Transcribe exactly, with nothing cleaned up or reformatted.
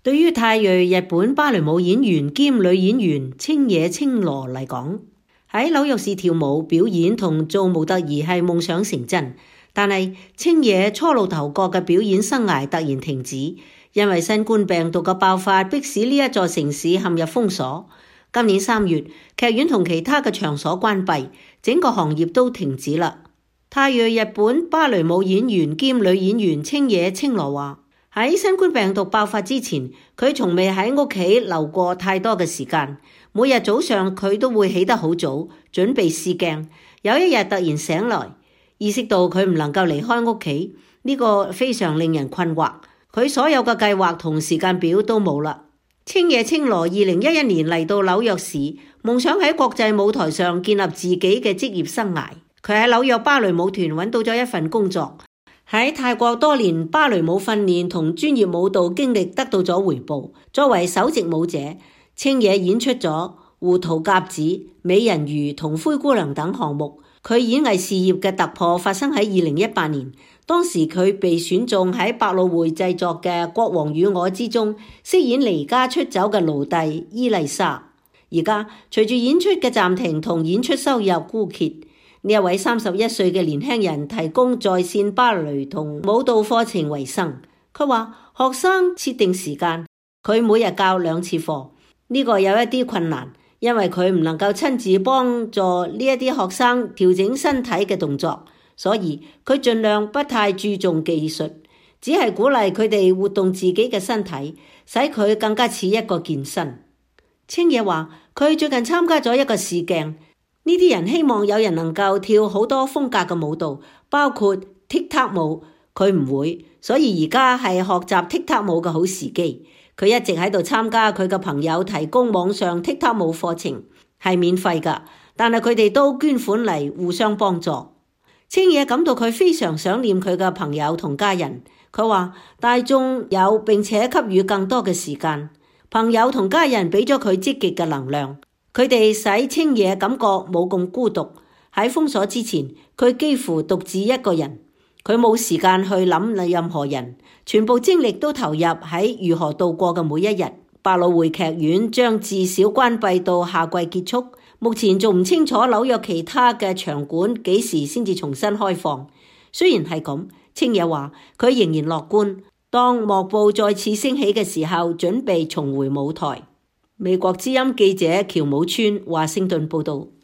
對於泰裔日本芭蕾舞演員兼女演員青野青羅嚟講，喺紐約市跳舞表演同做模特兒係夢想成真。但係青野初露頭角嘅表演生涯突然停止，因為新冠病毒嘅爆發迫使呢一座城市陷入封鎖。今年三月，劇院同其他嘅場所關閉，整個行業都停止啦。泰裔日本芭蕾舞演員兼女演員青野青羅話：喺新冠病毒爆發之前，佢從未喺屋企留過太多嘅時間。每日早上佢都會起得好早，準備試鏡。有一日突然醒來，意識到佢唔能夠離開屋企，呢個非常令人困惑。佢所有嘅計劃同時間表都冇啦。青野青羅二零一一年嚟到紐約市，夢想喺國際舞台上建立自己嘅職業生涯。佢喺紐約芭蕾舞團揾到咗一份工作，喺泰國多年芭蕾舞訓練同專業舞蹈經歷得到咗回報。作為首席舞者，青野演出咗《胡桃夾子》、《美人魚》同《灰姑娘》等項目。佢演藝事業嘅突破發生喺二零一八年，當時佢被選中喺百老匯製作嘅《國王與我》之中飾演離家出走嘅奴隸伊麗莎。而家隨住演出嘅暫停同演出收入枯竭，呢一位三十一歲嘅年輕人提供在線芭蕾同舞蹈課程為生。佢話學生設定時間，佢每日教兩次課，呢個有一啲困難，因為佢唔能夠親自幫助呢一啲學生調整身體嘅動作，所以佢盡量不太注重技術，只係鼓勵佢哋活動自己嘅身體，使佢更加似一個健身。青野話佢最近參加咗一個試鏡，呢啲人希望有人能夠跳好多風格嘅舞蹈，包括踢踏舞，佢唔會，所以而家係學習踢踏舞嘅好時機。佢一直喺度參加佢嘅朋友提供網上踢踏舞課程，係免費㗎，但係佢哋都捐款嚟互相幫助。青野感到佢非常想念佢嘅朋友同家人，佢話大眾有並且給予更多嘅時間，朋友同家人俾咗佢積極嘅能量。佢哋使青野感覺冇咁孤獨。喺封鎖之前，佢幾乎獨自一個人，佢冇時間去諗任何人，全部精力都投入喺如何度過嘅每一日。百老匯劇院將至少關閉到夏季結束，目前仲唔清楚紐約其他嘅場館幾時先至重新開放。雖然係咁，青野話佢仍然樂觀，當幕布再次升起嘅時候，準備重回舞台。美國之音記者喬武村華盛頓報道。